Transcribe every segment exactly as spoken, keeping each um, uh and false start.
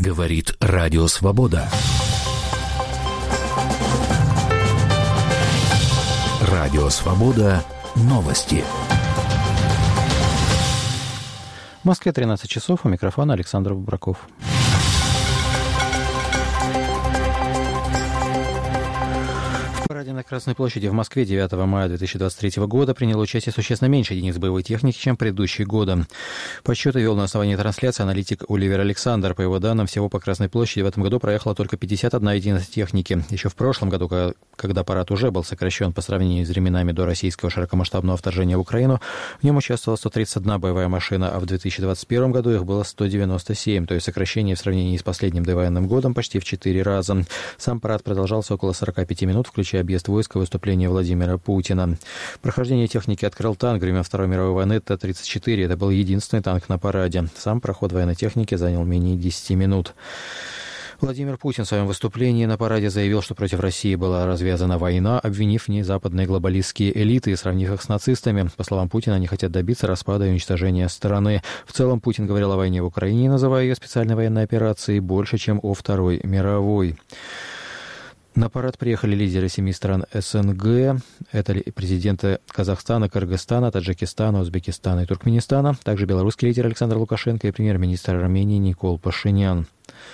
Говорит Радио Свобода. Радио Свобода. Новости. В Москве тринадцать часов. У микрофона Александр Бубраков. В параде на Красной площади в Москве девятого мая две тысячи двадцать третьего года приняло участие существенно меньше единиц боевой техники, чем в предыдущие годы. Подсчеты вел на основании трансляции аналитик Оливер Александр. По его данным, всего по Красной площади в этом году проехала только пятьдесят одна единица техники. Еще в прошлом году, когда парад уже был сокращен по сравнению с временами до российского широкомасштабного вторжения в Украину, в нем участвовала сто тридцать одна боевая машина, а в две тысячи двадцать первом году их было сто девяносто семь, то есть сокращение в сравнении с последним довоенным годом почти в четыре раза. Сам парад продолжался около сорок пять минут, включая объезд войск и выступление Владимира Путина. Прохождение техники открыл танк времен Второй мировой войны Т тридцать четыре. Это был единственный танк на параде. Сам проход военной техники занял менее десяти минут. Владимир Путин в своем выступлении на параде заявил, что против России была развязана война, обвинив в ней западные глобалистские элиты и сравнив их с нацистами. По словам Путина, они хотят добиться распада и уничтожения страны. В целом, Путин говорил о войне в Украине, называя ее специальной военной операцией, больше, чем о Второй мировой. На парад приехали лидеры семи стран С Н Г. Это президенты Казахстана, Кыргызстана, Таджикистана, Узбекистана и Туркменистана. Также белорусский лидер Александр Лукашенко и премьер-министр Армении Никол Пашинян.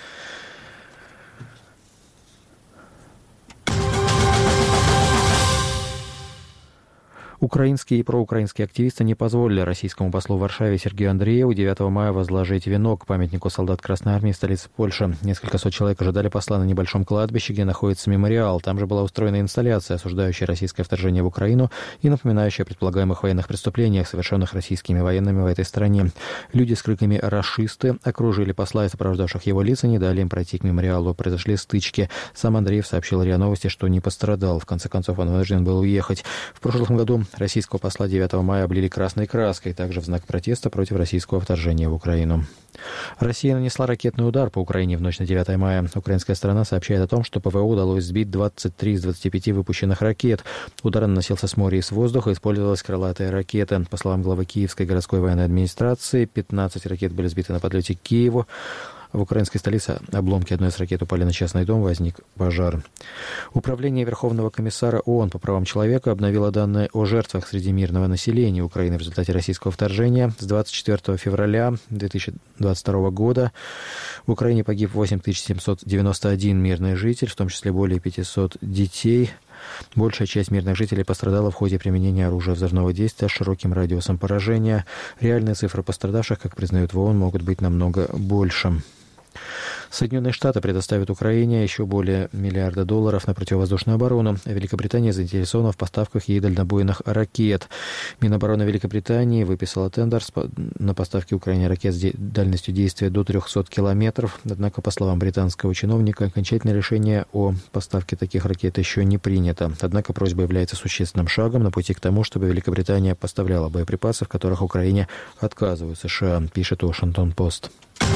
Украинские и проукраинские активисты не позволили российскому послу в Варшаве Сергею Андрееву девятого мая возложить венок к памятнику солдат Красной Армии в столице Польши. Несколько сот человек ожидали посла на небольшом кладбище, где находится мемориал. Там же была устроена инсталляция, осуждающая российское вторжение в Украину и напоминающая о предполагаемых военных преступлениях, совершенных российскими военными в этой стране. Люди с криками «Рашисты» окружили посла и сопровождавших его лиц и не дали им пройти к мемориалу. Произошли стычки. Сам Андреев сообщил РИА Новости, что не пострадал. В конце концов, он вынужден был уехать. В прошлом году российского посла девятого мая облили красной краской, также в знак протеста против российского вторжения в Украину. Россия нанесла ракетный удар по Украине в ночь на девятое мая. Украинская сторона сообщает о том, что П В О удалось сбить двадцать три из двадцати пяти выпущенных ракет. Удар наносился с моря и с воздуха, использовалась крылатая ракета. По словам главы Киевской городской военной администрации, пятнадцать ракет были сбиты на подлете к Киеву. В украинской столице обломки одной из ракет упали на частный дом, возник пожар. Управление Верховного комиссара ООН по правам человека обновило данные о жертвах среди мирного населения Украины в результате российского вторжения. С двадцать четвёртого февраля две тысячи двадцать второго года в Украине погиб восемь тысяч семьсот девяносто один мирный житель, в том числе более пятисот детей. Большая часть мирных жителей пострадала в ходе применения оружия взрывного действия с широким радиусом поражения. Реальные цифры пострадавших, как признают в ООН, могут быть намного больше. Соединенные Штаты предоставят Украине еще более миллиарда долларов на противовоздушную оборону. Великобритания заинтересована в поставках ей дальнобойных ракет. Минобороны Великобритании выписала тендер на поставки Украине ракет с дальностью действия до трехсот километров. Однако, по словам британского чиновника, окончательное решение о поставке таких ракет еще не принято. Однако просьба является существенным шагом на пути к тому, чтобы Великобритания поставляла боеприпасы, в которых Украине отказывают США, пишет Вашингтон-Пост.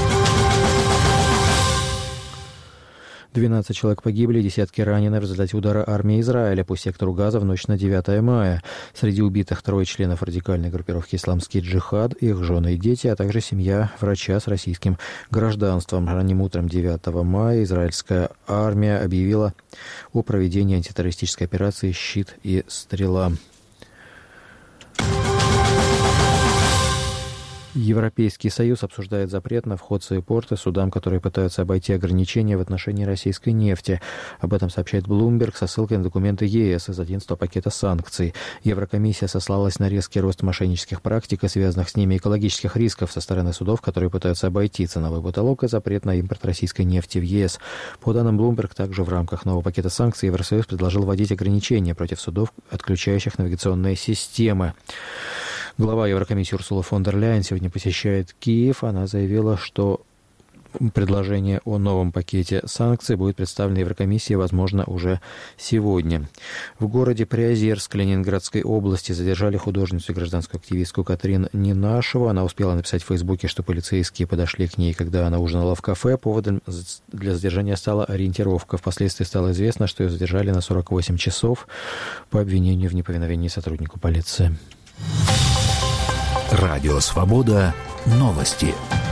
двенадцать человек погибли, десятки ранены в результате удара армии Израиля по сектору Газа в ночь на девятое мая. Среди убитых трое членов радикальной группировки «Исламский джихад», их жены и дети, а также семья врача с российским гражданством. Ранним утром девятого мая израильская армия объявила о проведении антитеррористической операции «Щит и стрела». Европейский Союз обсуждает запрет на вход в свои порты судам, которые пытаются обойти ограничения в отношении российской нефти. Об этом сообщает Bloomberg со ссылкой на документы Е С из одиннадцатого пакета санкций. Еврокомиссия сослалась на резкий рост мошеннических практик и связанных с ними экологических рисков со стороны судов, которые пытаются обойти ценовой потолок и запрет на импорт российской нефти в Е С. По данным Bloomberg, также в рамках нового пакета санкций Евросоюз предложил вводить ограничения против судов, отключающих навигационные системы. Глава Еврокомиссии Урсула фон дер Ляйен сегодня посещает Киев. Она заявила, что предложение о новом пакете санкций будет представлено Еврокомиссии, возможно, уже сегодня. В городе Приозерск Ленинградской области задержали художницу и гражданскую активистку Катрин Ненашеву. Она успела написать в Фейсбуке, что полицейские подошли к ней, когда она ужинала в кафе. Поводом для задержания стала ориентировка. Впоследствии стало известно, что ее задержали на сорок восемь часов по обвинению в неповиновении сотруднику полиции. Радио Свобода. Новости.